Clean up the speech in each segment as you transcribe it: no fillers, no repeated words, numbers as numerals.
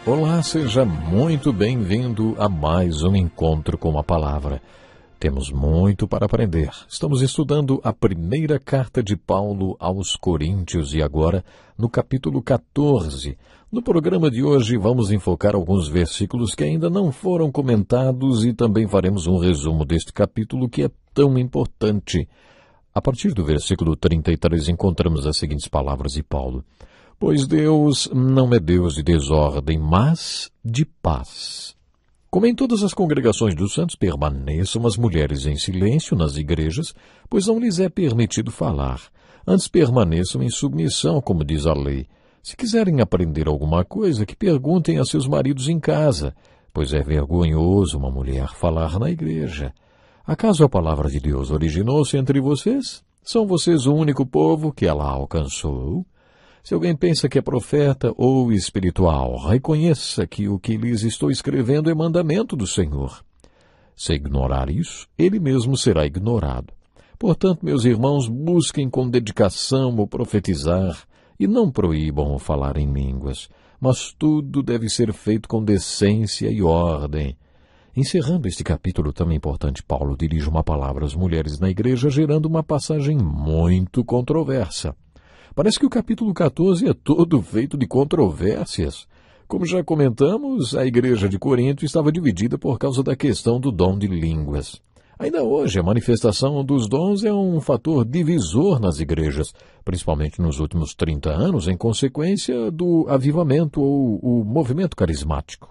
Olá, seja muito bem-vindo a mais um encontro com a palavra. Temos muito para aprender. Estamos estudando a primeira carta de Paulo aos Coríntios e agora no capítulo 14. No programa de hoje vamos enfocar alguns versículos que ainda não foram comentados e também faremos um resumo deste capítulo que é tão importante. A partir do versículo 33 encontramos as seguintes palavras de Paulo. Pois Deus não é Deus de desordem, mas de paz. Como em todas as congregações dos santos, permaneçam as mulheres em silêncio nas igrejas, pois não lhes é permitido falar. Antes permaneçam em submissão, como diz a lei. Se quiserem aprender alguma coisa, que perguntem a seus maridos em casa, pois é vergonhoso uma mulher falar na igreja. Acaso a palavra de Deus originou-se entre vocês? São vocês o único povo que ela alcançou? Se alguém pensa que é profeta ou espiritual, reconheça que o que lhes estou escrevendo é mandamento do Senhor. Se ignorar isso, ele mesmo será ignorado. Portanto, meus irmãos, busquem com dedicação o profetizar e não proíbam o falar em línguas, mas tudo deve ser feito com decência e ordem. Encerrando este capítulo tão importante, Paulo dirige uma palavra às mulheres na igreja, gerando uma passagem muito controversa. Parece que o capítulo 14 é todo feito de controvérsias. Como já comentamos, a igreja de Corinto estava dividida por causa da questão do dom de línguas. Ainda hoje, a manifestação dos dons é um fator divisor nas igrejas, principalmente nos últimos 30 anos, em consequência do avivamento ou o movimento carismático.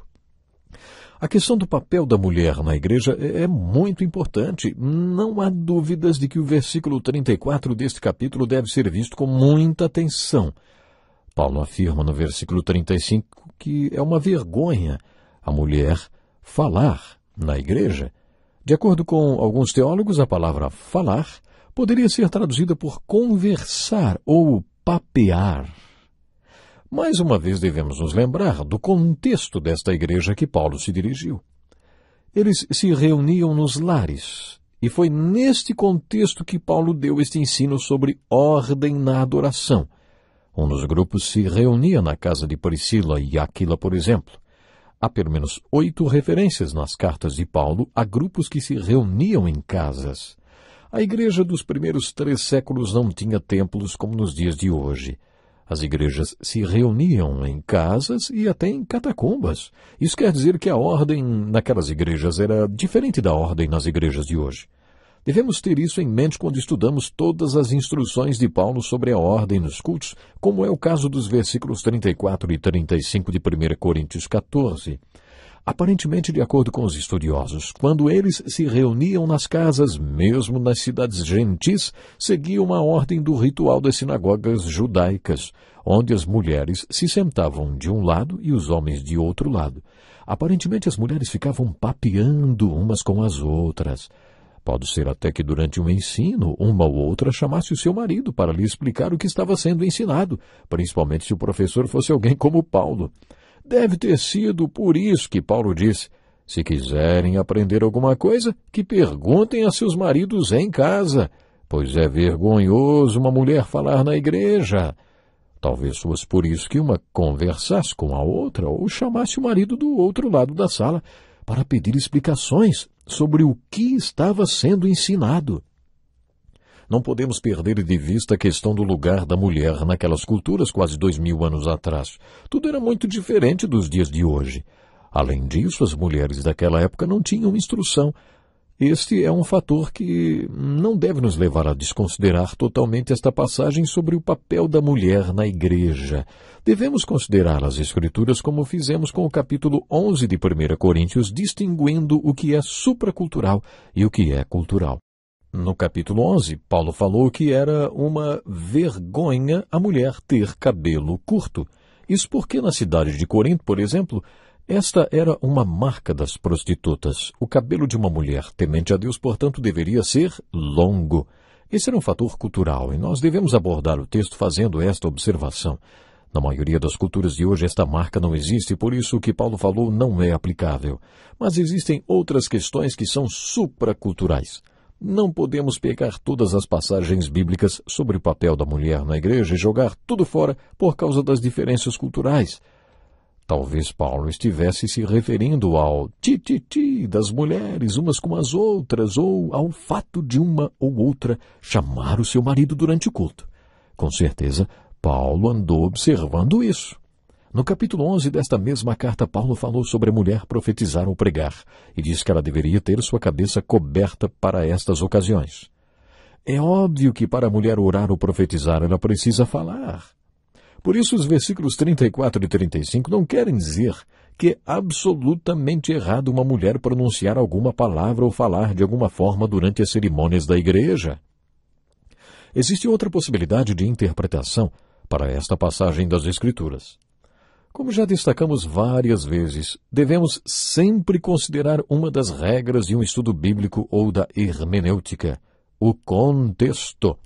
A questão do papel da mulher na igreja é muito importante. Não há dúvidas de que o versículo 34 deste capítulo deve ser visto com muita atenção. Paulo afirma no versículo 35 que é uma vergonha a mulher falar na igreja. De acordo com alguns teólogos, a palavra falar poderia ser traduzida por conversar ou papear. Mais uma vez devemos nos lembrar do contexto desta igreja a que Paulo se dirigiu. Eles se reuniam nos lares, e foi neste contexto que Paulo deu este ensino sobre ordem na adoração. Um dos grupos se reunia na casa de Priscila e Aquila, por exemplo. Há pelo menos 8 referências nas cartas de Paulo a grupos que se reuniam em casas. A igreja dos primeiros 3 séculos não tinha templos como nos dias de hoje. As igrejas se reuniam em casas e até em catacumbas. Isso quer dizer que a ordem naquelas igrejas era diferente da ordem nas igrejas de hoje. Devemos ter isso em mente quando estudamos todas as instruções de Paulo sobre a ordem nos cultos, como é o caso dos versículos 34 e 35 de 1 Coríntios 14. Aparentemente, de acordo com os estudiosos, quando eles se reuniam nas casas, mesmo nas cidades gentis, seguiam a ordem do ritual das sinagogas judaicas, onde as mulheres se sentavam de um lado e os homens de outro lado. Aparentemente, as mulheres ficavam papeando umas com as outras. Pode ser até que durante um ensino, uma ou outra chamasse o seu marido para lhe explicar o que estava sendo ensinado, principalmente se o professor fosse alguém como Paulo. Deve ter sido por isso que Paulo disse, se quiserem aprender alguma coisa, que perguntem a seus maridos em casa, pois é vergonhoso uma mulher falar na igreja. Talvez fosse por isso que uma conversasse com a outra ou chamasse o marido do outro lado da sala para pedir explicações sobre o que estava sendo ensinado. Não podemos perder de vista a questão do lugar da mulher naquelas culturas quase 2000 anos atrás. Tudo era muito diferente dos dias de hoje. Além disso, as mulheres daquela época não tinham instrução. Este é um fator que não deve nos levar a desconsiderar totalmente esta passagem sobre o papel da mulher na igreja. Devemos considerar as Escrituras como fizemos com o capítulo 11 de 1 Coríntios, distinguindo o que é supracultural e o que é cultural. No capítulo 11, Paulo falou que era uma vergonha a mulher ter cabelo curto. Isso porque na cidade de Corinto, por exemplo, esta era uma marca das prostitutas. O cabelo de uma mulher temente a Deus, portanto, deveria ser longo. Esse era um fator cultural e nós devemos abordar o texto fazendo esta observação. Na maioria das culturas de hoje, esta marca não existe, por isso o que Paulo falou não é aplicável. Mas existem outras questões que são supraculturais. Não podemos pegar todas as passagens bíblicas sobre o papel da mulher na igreja e jogar tudo fora por causa das diferenças culturais. Talvez Paulo estivesse se referindo ao ti das mulheres umas com as outras, ou ao fato de uma ou outra chamar o seu marido durante o culto. Com certeza, Paulo andou observando isso. No capítulo 11 desta mesma carta, Paulo falou sobre a mulher profetizar ou pregar, e diz que ela deveria ter sua cabeça coberta para estas ocasiões. É óbvio que para a mulher orar ou profetizar, ela precisa falar. Por isso, os versículos 34 e 35 não querem dizer que é absolutamente errado uma mulher pronunciar alguma palavra ou falar de alguma forma durante as cerimônias da igreja. Existe outra possibilidade de interpretação para esta passagem das Escrituras. Como já destacamos várias vezes, devemos sempre considerar uma das regras de um estudo bíblico ou da hermenêutica, o contexto.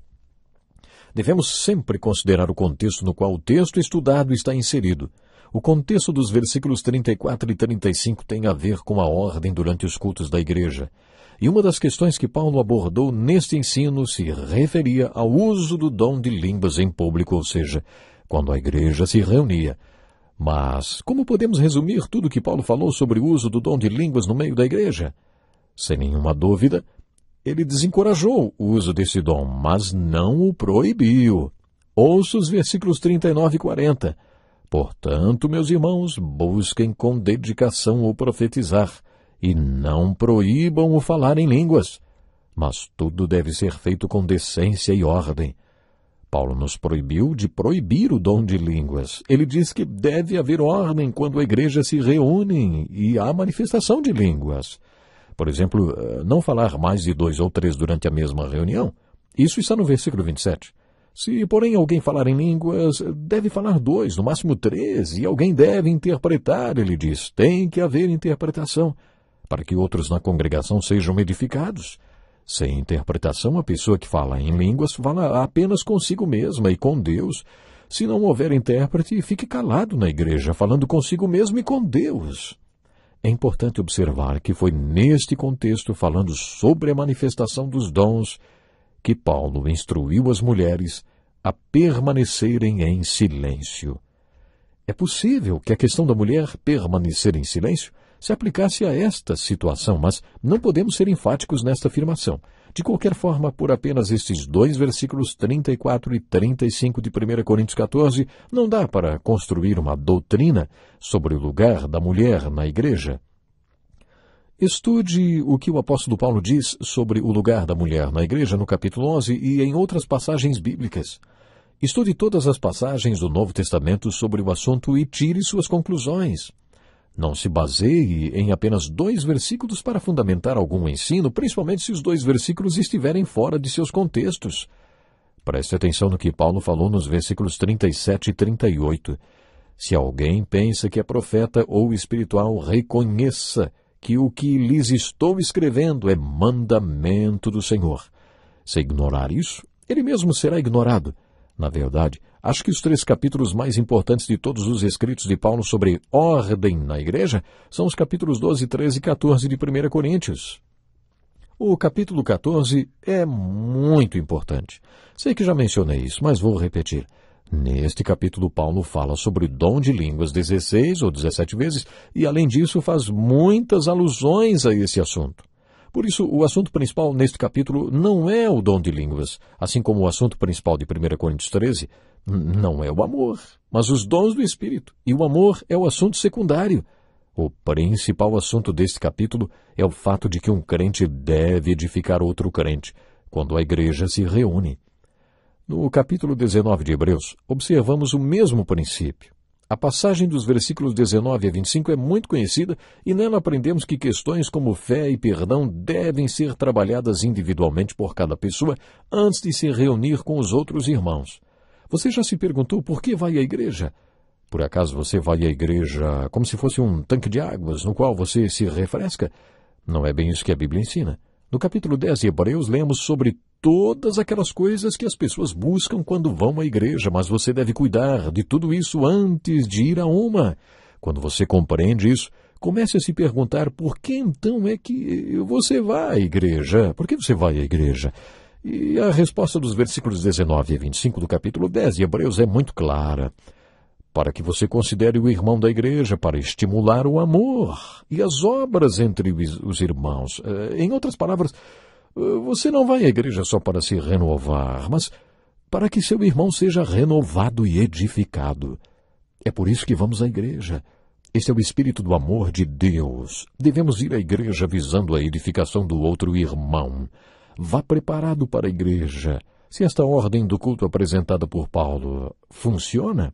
Devemos sempre considerar o contexto no qual o texto estudado está inserido. O contexto dos versículos 34 e 35 tem a ver com a ordem durante os cultos da igreja. E uma das questões que Paulo abordou neste ensino se referia ao uso do dom de línguas em público, ou seja, quando a igreja se reunia. Mas como podemos resumir tudo o que Paulo falou sobre o uso do dom de línguas no meio da igreja? Sem nenhuma dúvida, ele desencorajou o uso desse dom, mas não o proibiu. Ouça os versículos 39 e 40. Portanto, meus irmãos, busquem com dedicação o profetizar, e não proíbam o falar em línguas. Mas tudo deve ser feito com decência e ordem. Paulo nos proibiu de proibir o dom de línguas. Ele diz que deve haver ordem quando a igreja se reúne e há manifestação de línguas. Por exemplo, não falar mais de 2 ou 3 durante a mesma reunião. Isso está no versículo 27. Se, porém, alguém falar em línguas, deve falar 2, no máximo 3, e alguém deve interpretar, ele diz. Tem que haver interpretação, para que outros na congregação sejam edificados. Sem interpretação, a pessoa que fala em línguas fala apenas consigo mesma e com Deus. Se não houver intérprete, fique calado na igreja, falando consigo mesmo e com Deus. É importante observar que foi neste contexto, falando sobre a manifestação dos dons, que Paulo instruiu as mulheres a permanecerem em silêncio. É possível que a questão da mulher permanecer em silêncio se aplicasse a esta situação, mas não podemos ser enfáticos nesta afirmação. De qualquer forma, por apenas estes 2 versículos 34 e 35 de 1 Coríntios 14, não dá para construir uma doutrina sobre o lugar da mulher na igreja. Estude o que o apóstolo Paulo diz sobre o lugar da mulher na igreja no capítulo 11 e em outras passagens bíblicas. Estude todas as passagens do Novo Testamento sobre o assunto e tire suas conclusões. Não se baseie em apenas 2 versículos para fundamentar algum ensino, principalmente se os 2 versículos estiverem fora de seus contextos. Preste atenção no que Paulo falou nos versículos 37 e 38. Se alguém pensa que é profeta ou espiritual, reconheça que o que lhes estou escrevendo é mandamento do Senhor. Se ignorar isso, ele mesmo será ignorado. Na verdade, acho que os 3 capítulos mais importantes de todos os escritos de Paulo sobre ordem na igreja são os capítulos 12, 13 e 14 de 1 Coríntios. O capítulo 14 é muito importante. Sei que já mencionei isso, mas vou repetir. Neste capítulo, Paulo fala sobre o dom de línguas 16 ou 17 vezes e, além disso, faz muitas alusões a esse assunto. Por isso, o assunto principal neste capítulo não é o dom de línguas, assim como o assunto principal de 1 Coríntios 13 não é o amor, mas os dons do Espírito, e o amor é o assunto secundário. O principal assunto deste capítulo é o fato de que um crente deve edificar outro crente, quando a igreja se reúne. No capítulo 19 de Hebreus, observamos o mesmo princípio. A passagem dos versículos 19 a 25 é muito conhecida e nela aprendemos que questões como fé e perdão devem ser trabalhadas individualmente por cada pessoa antes de se reunir com os outros irmãos. Você já se perguntou por que vai à igreja? Por acaso você vai à igreja como se fosse um tanque de águas no qual você se refresca? Não é bem isso que a Bíblia ensina. No capítulo 10 de Hebreus, lemos sobre todas aquelas coisas que as pessoas buscam quando vão à igreja, mas você deve cuidar de tudo isso antes de ir a uma. Quando você compreende isso, comece a se perguntar por que então é que você vai à igreja? Por que você vai à igreja? E a resposta dos versículos 19 a 25 do capítulo 10 de Hebreus é muito clara. para que você considere o irmão da igreja para estimular o amor e as obras entre os irmãos. Em outras palavras, você não vai à igreja só para se renovar, mas para que seu irmão seja renovado e edificado. É por isso que vamos à igreja. Esse é o espírito do amor de Deus. Devemos ir à igreja visando a edificação do outro irmão. Vá preparado para a igreja. Se esta ordem do culto apresentada por Paulo funciona,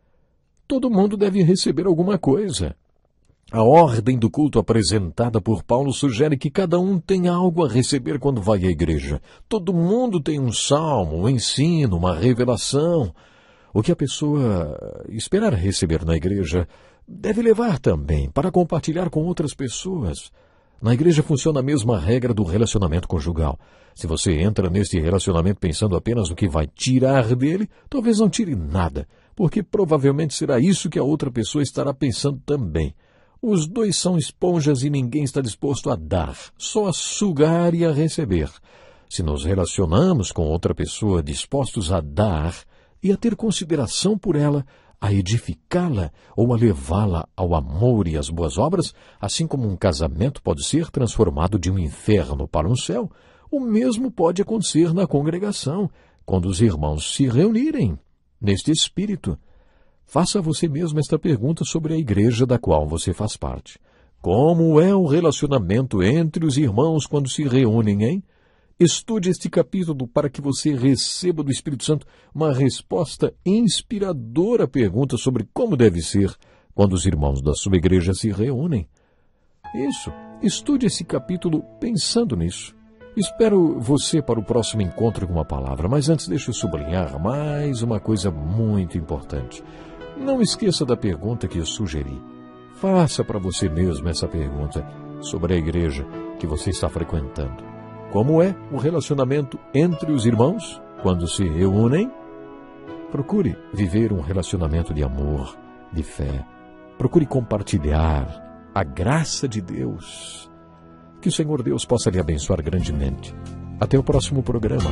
todo mundo deve receber alguma coisa. A ordem do culto apresentada por Paulo sugere que cada um tem algo a receber quando vai à igreja. Todo mundo tem um salmo, um ensino, uma revelação. O que a pessoa esperar receber na igreja deve levar também para compartilhar com outras pessoas. Na igreja funciona a mesma regra do relacionamento conjugal. Se você entra neste relacionamento pensando apenas no que vai tirar dele, talvez não tire nada, porque provavelmente será isso que a outra pessoa estará pensando também. Os dois são esponjas e ninguém está disposto a dar, só a sugar e a receber. Se nos relacionamos com outra pessoa dispostos a dar e a ter consideração por ela, a edificá-la ou a levá-la ao amor e às boas obras, assim como um casamento pode ser transformado de um inferno para um céu, o mesmo pode acontecer na congregação, quando os irmãos se reunirem neste espírito. Faça a você mesmo esta pergunta sobre a igreja da qual você faz parte. Como é o relacionamento entre os irmãos quando se reúnem, hein? Estude este capítulo para que você receba do Espírito Santo uma resposta inspiradora à pergunta sobre como deve ser quando os irmãos da sua igreja se reúnem. Isso, estude esse capítulo pensando nisso. Espero você para o próximo encontro com uma palavra, mas antes deixe eu sublinhar mais uma coisa muito importante. Não esqueça da pergunta que eu sugeri. Faça para você mesmo essa pergunta sobre a igreja que você está frequentando. Como é o relacionamento entre os irmãos quando se reúnem? Procure viver um relacionamento de amor, de fé. Procure compartilhar a graça de Deus. Que o Senhor Deus possa lhe abençoar grandemente. Até o próximo programa.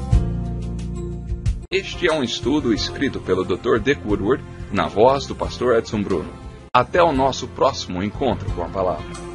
Este é um estudo escrito pelo Dr. Dick Woodward, na voz do pastor Edson Bruno. Até o nosso próximo encontro com a palavra.